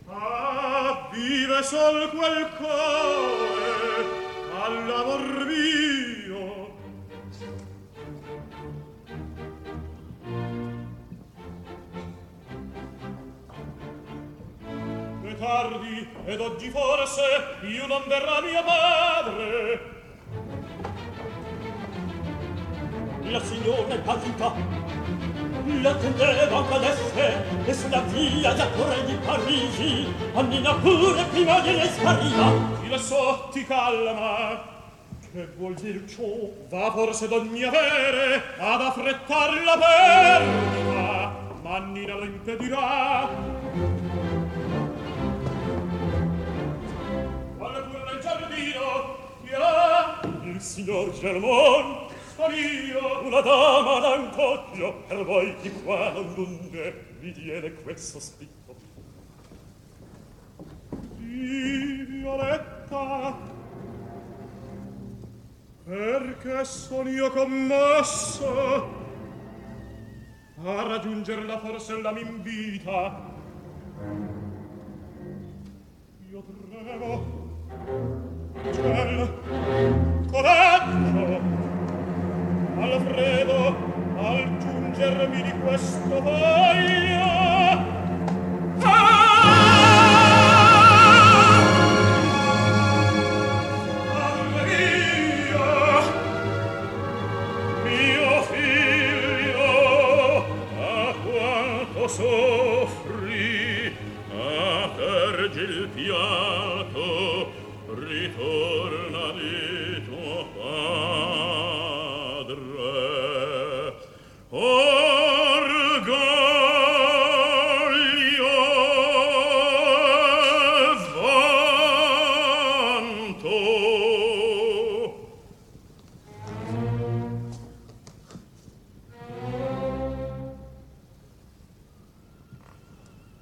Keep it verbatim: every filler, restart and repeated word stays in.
Ah, vive sol quel core all'amor mio. È tardi ed oggi forse io non verrà mia madre. La signora è partita, l'attendeva cadesse, e sulla via già torre di Parigi, Annina pure prima di lei spariva. Il sotti calma, che vuol dir ciò? Va forse d'ogni avere ad affrettar la perdita, ma Annina lo impedirà. Guarda pure nel giardino, chi è? Il signor Germon. Io, una dama d'Ancoglio, per voi di qua non lunge, vi diede questo scritto. Violetta, perché son io commosso? A raggiungerla forse la m'invita. Io tremo, ciel, coraggio, al freddo, al giungermi di questo voglio. Ah! Alleluia! Mio figlio, a quanto soffri, a tergi il pianto, ritorna di tuo padre. Oh!